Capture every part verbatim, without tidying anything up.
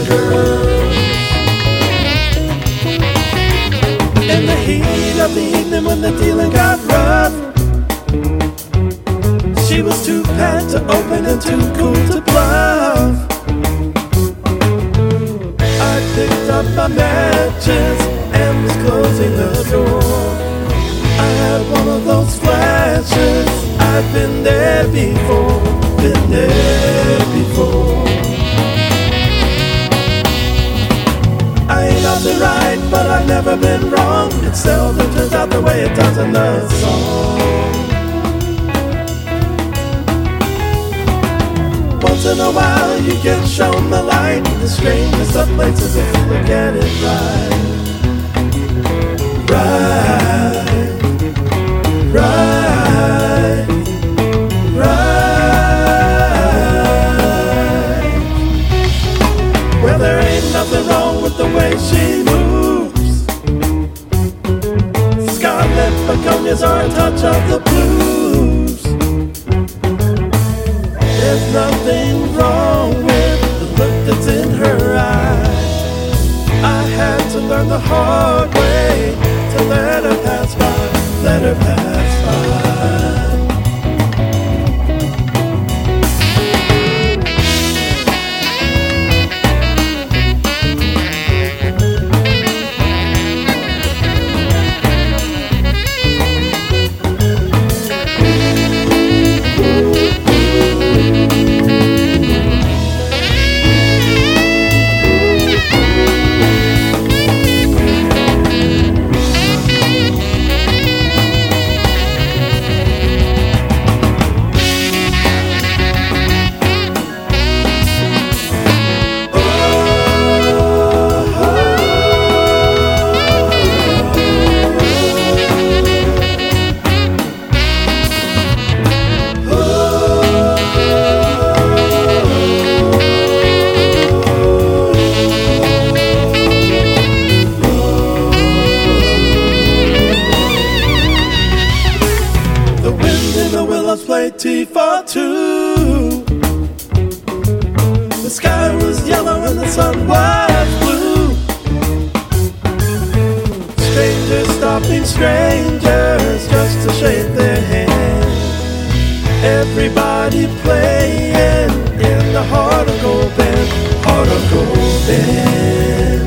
girls. In the heat of the evening when the dealing got rough, she was too pat to open and too cool to bluff. I picked up my matches and was closing the door. I had one of those flashes. I've been there before, been there before. I ain't often right, but I've never been wrong. It seldom turns out the way it does in the song. Once in a while you get shown the light, the strangest of places if you look at it right. Right, right, right. Well, there ain't nothing wrong with the way she moves. Scarlet begonias are a touch of the blues. There's nothing wrong with the look that's in her eyes. I had to learn the hard way to let her pass by, let her pass by. Play T for two. The sky was yellow and the sun was blue. Strangers stopping strangers just to shake their hand. Everybody playing in the Heart of Gold Band, Heart of Gold Band.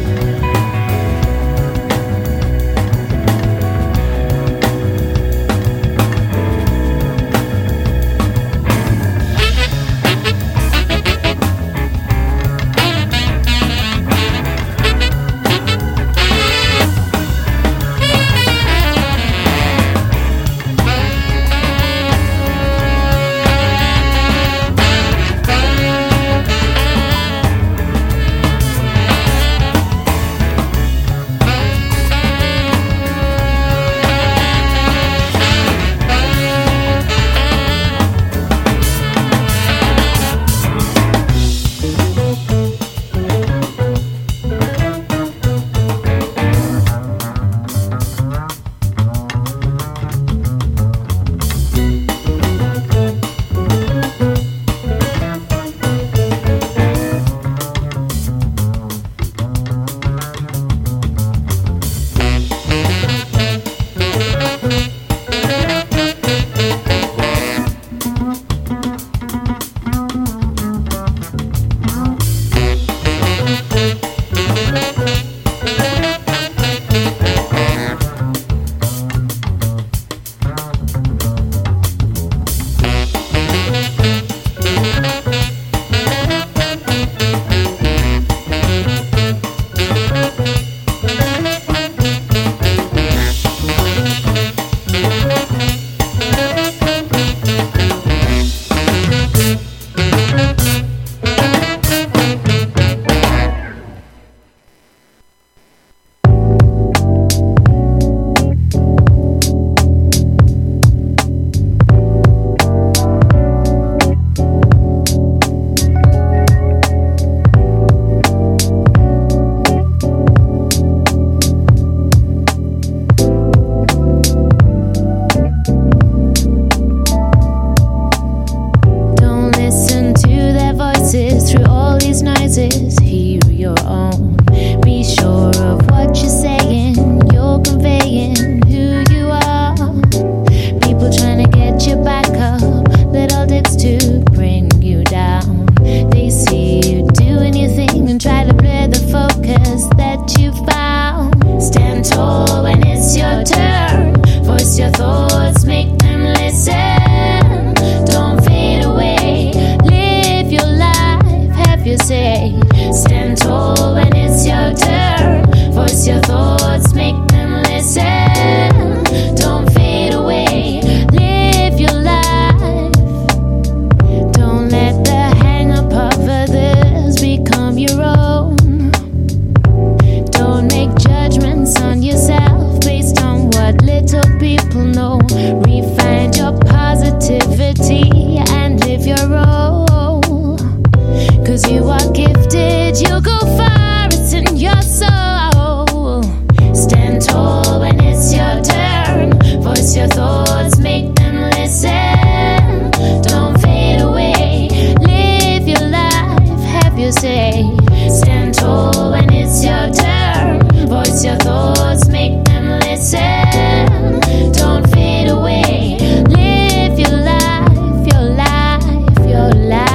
your own. Be sure of what you're saying, you're conveying who you are. People trying to get you back up, little dicks to bring you down. They see you doing your thing and try to blur the focus that you found. Stand tall when it's your turn, voice your thoughts, make them listen. Don't fade away, live your life, have your say. Stand tall when it's your turn, voice your thoughts, make them listen. Don't fade away, live your life. Don't let the hang-up of others become your own. Don't make judgments on yourself based on what little people know. Refine your positivity and live your role. Cause you are gifted, you'll go far, it's in your soul. Stand tall when it's your turn, voice your thoughts, make them listen. Don't fade away, live your life, have your say. Stand tall when it's your turn, voice your thoughts, make them listen. Don't fade away, live your life, your life, your life.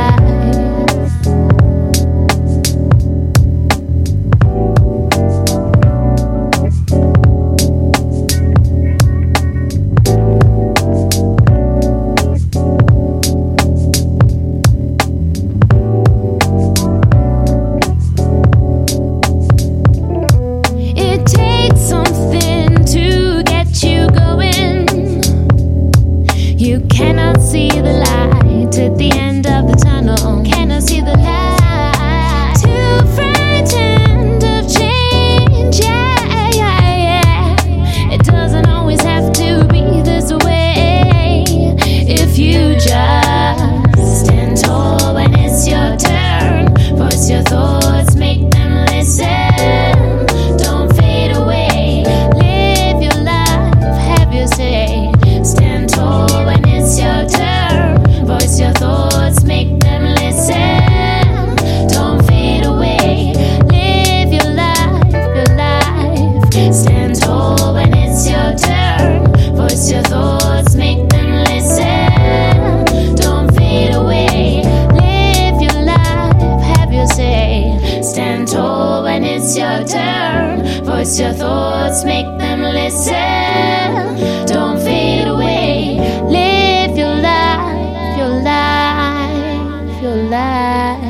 It takes something to get you going. You cannot see the light at the end of the tunnel. Cannot see the light. Too frightened of change. Yeah, yeah, yeah. It doesn't always have to be this way. If you just stand tall when it's your turn, voice your thoughts, make them listen. Don't fade away, live your life, have your say. Stand tall when it's your turn, voice your thoughts, make them listen. Don't fade away, live your life, your life. Stand tall when it's your turn, voice your thoughts, make them listen. Don't fade away, live your life, have your say. Stand tall when it's your turn, voice your thoughts, make them listen. Don't fade away, live your life, your life, your life.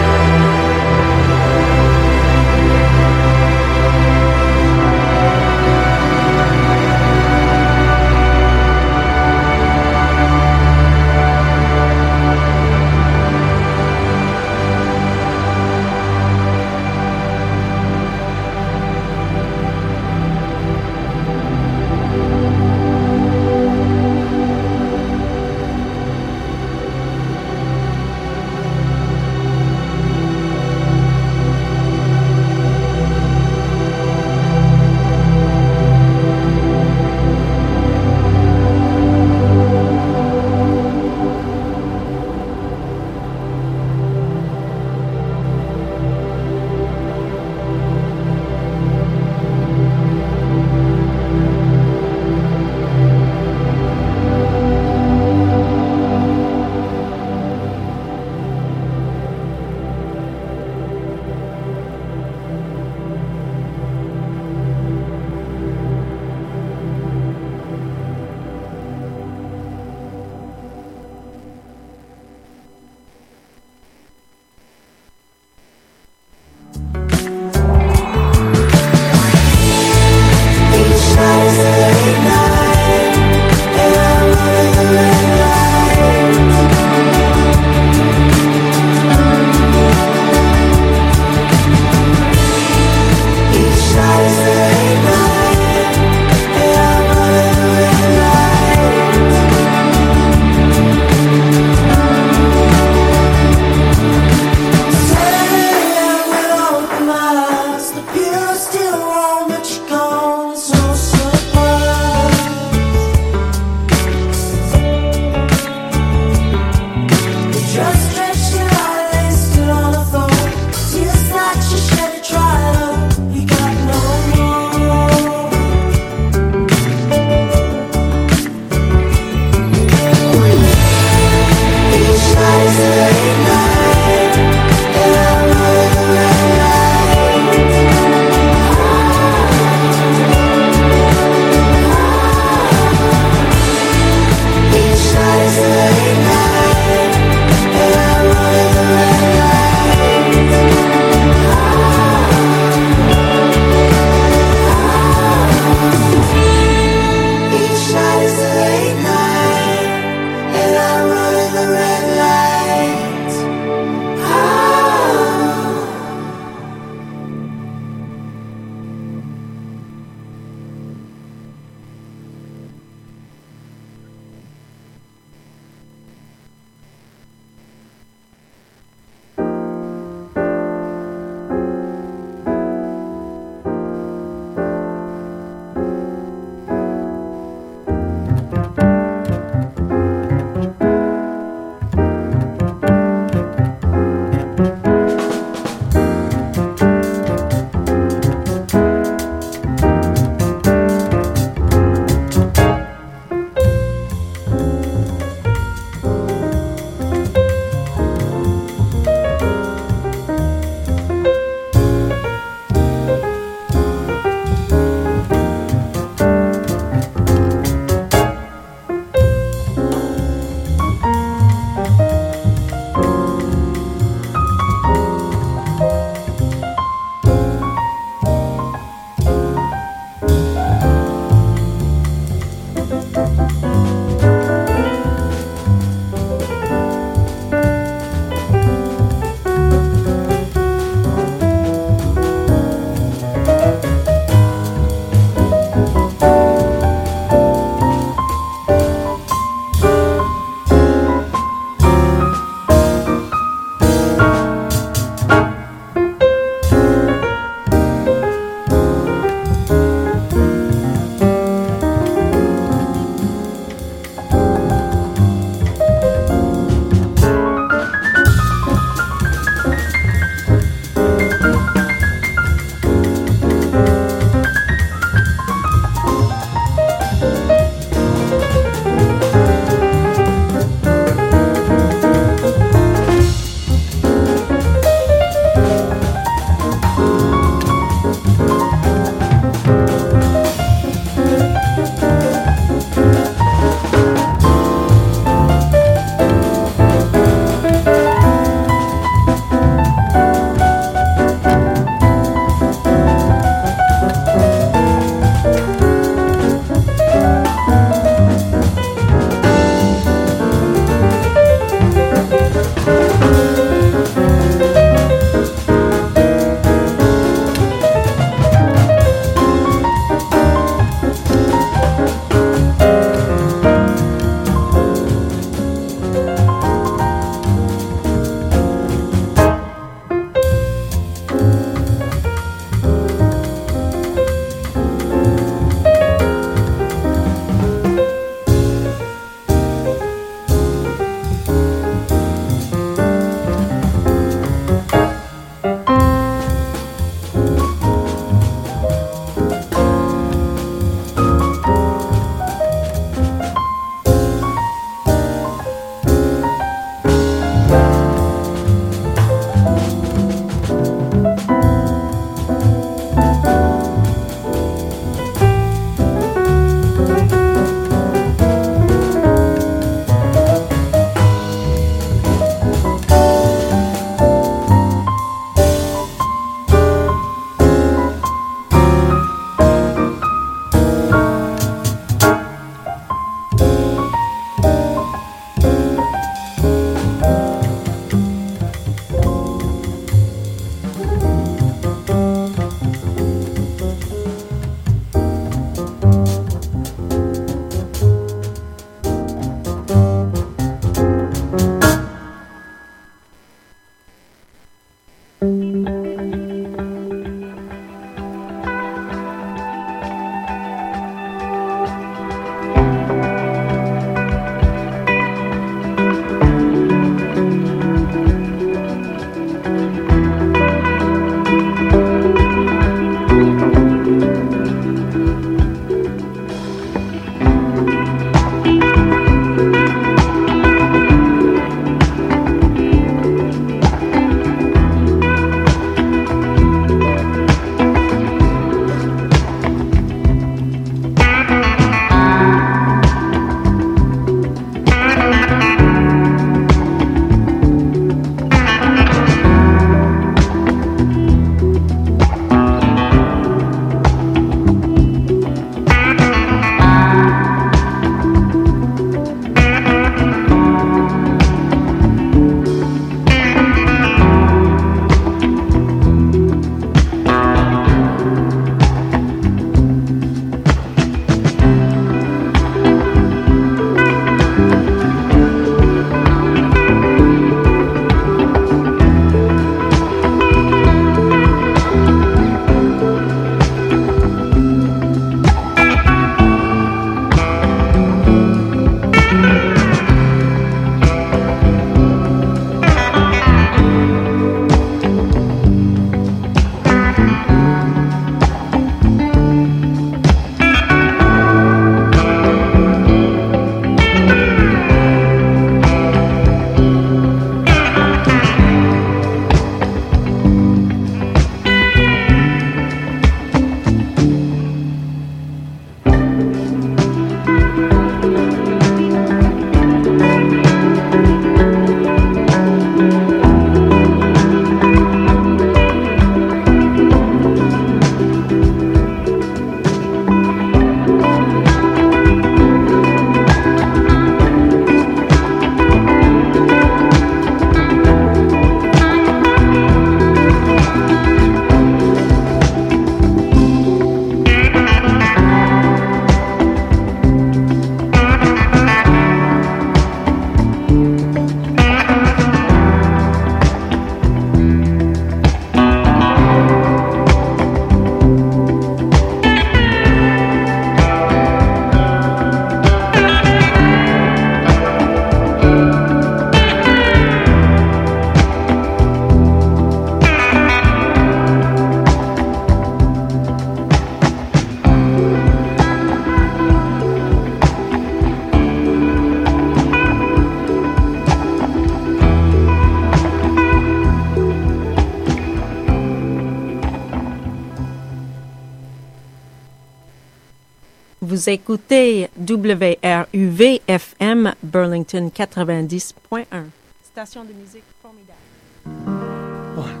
Vous écoutez W R U V F M Burlington quatre-vingt-dix point un. Station de musique formidable. One,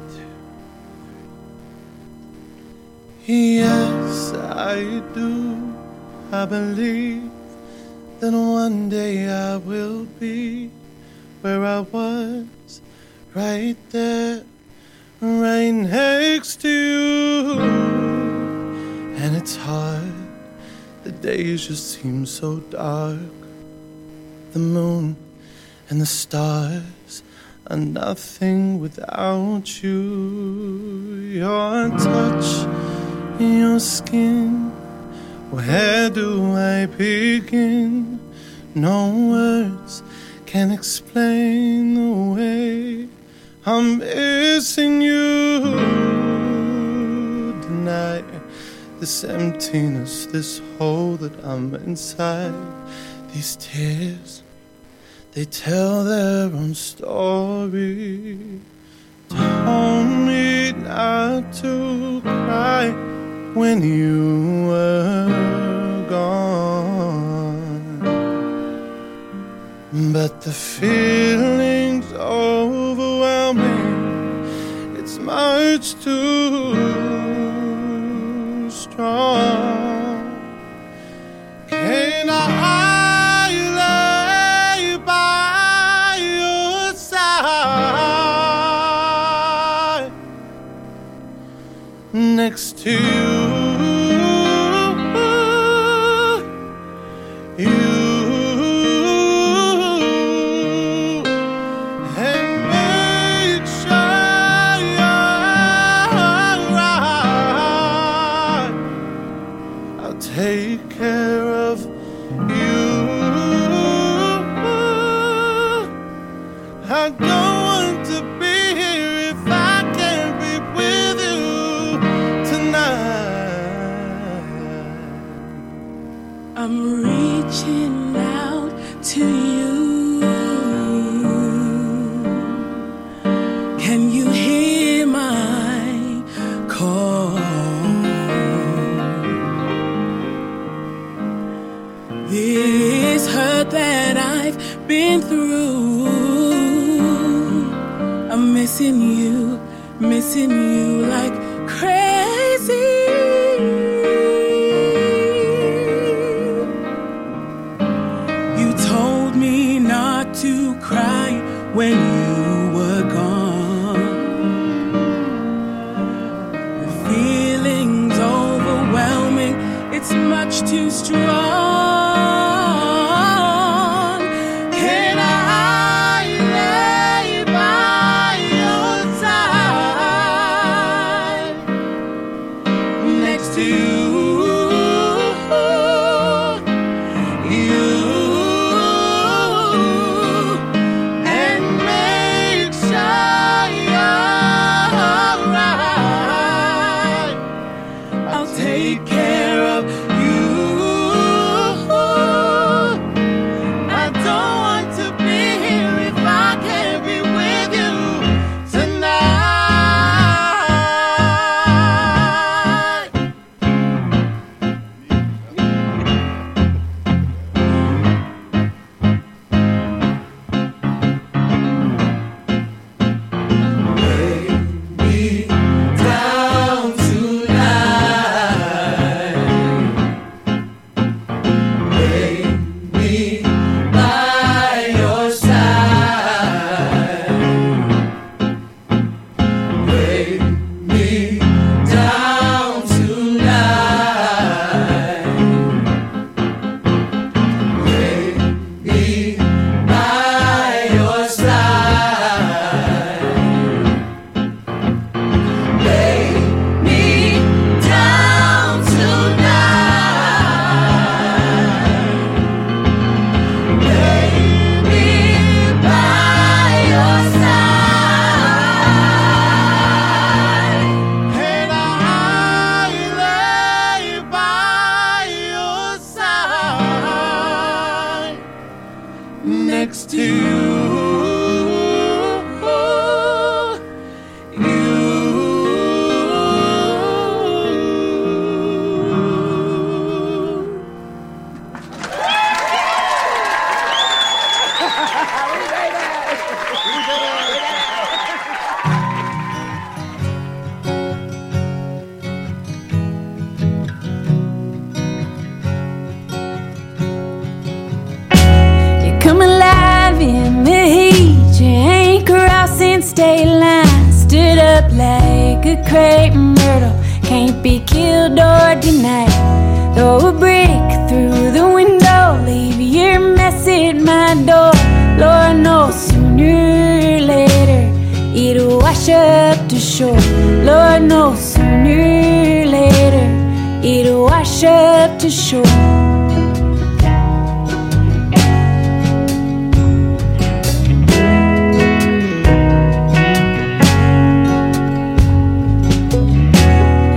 two. Yes, I do. I believe that one day I will be where I was, right there, right next to you. And it's hard, the days just seem so dark. The moon and the stars are nothing without you. Your touch, your skin, where do I begin? No words can explain the way I'm missing you. Tonight, this emptiness, this hole that I'm inside, these tears, they tell their own story. Told me not to cry when you were gone, but the feeling's overwhelming. It's much too strong. Can I lay by your side next to you? Take care of you. I don't want to be here if I can't be with you tonight. I'm reaching out to you. Can you hear my call? This hurt that I've been through, I'm missing you, missing you like crazy. You told me not to cry when you were gone. The feeling's overwhelming, it's much too strong. Take care of state line, stood up like a crepe myrtle, can't be killed or denied. Throw a brick through the window, leave your mess at my door. Lord knows sooner or later it'll wash up to shore. Lord knows sooner or later it'll wash up to shore.